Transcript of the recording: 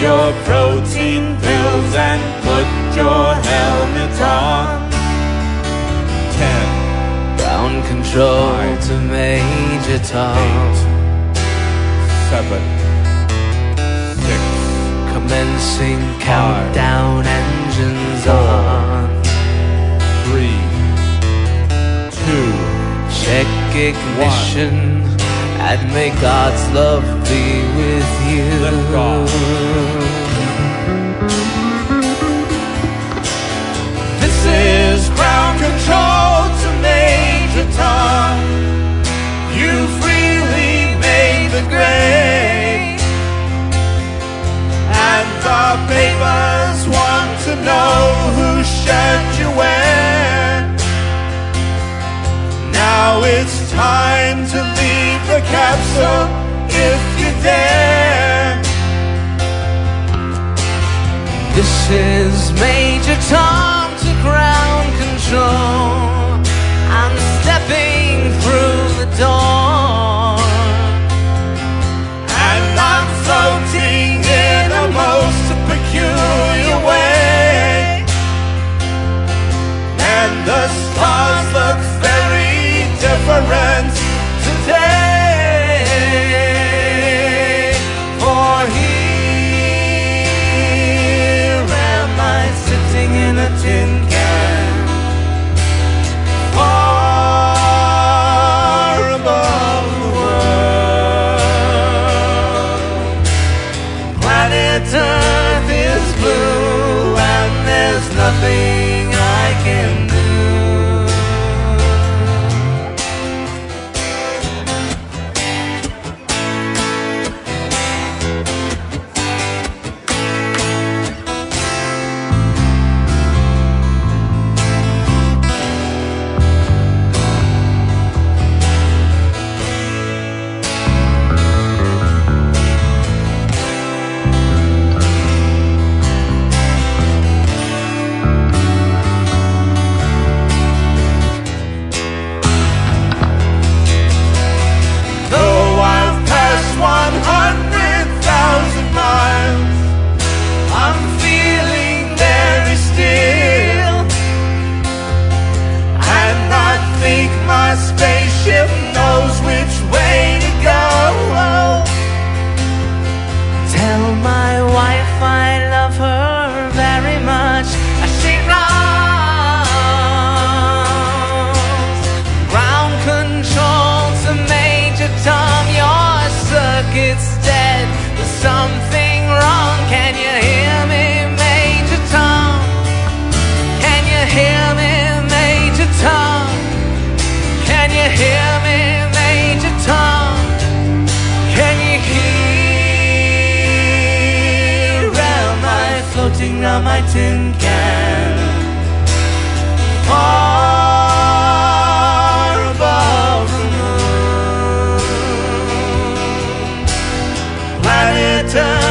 your protein pills and put your helmet on. 10. Ground control 9, to Major Tom. 8, 7, 6. Commencing countdown, engines on. 3, 2. Check ignition and may God's love be with you. Lift off. This is ground control to Major Tom. You freely made the grade, and the papers want to know who shed you when. Now it's time to leave the capsule if you dare. This is Major Tom to ground control. I'm stepping through the door, And I'm floating in a most peculiar way, and the stars look very different today. For here am I sitting in a tin can, far above the world. Planet Earth is blue, and there's nothing I can do. Though I've passed 100,000 miles, I'm feeling very still, and I think my spaceship knows which way to go. tell my wife I love her very much as she runs. Ground control to Major Tom, your circuit's dead. There's something wrong. Can you hear me, Major Tom? Can you hear me, Major Tom? Can you hear me, Major Tom? Can you hear? Am I floating round my tin can, Far above the moon, planet Earth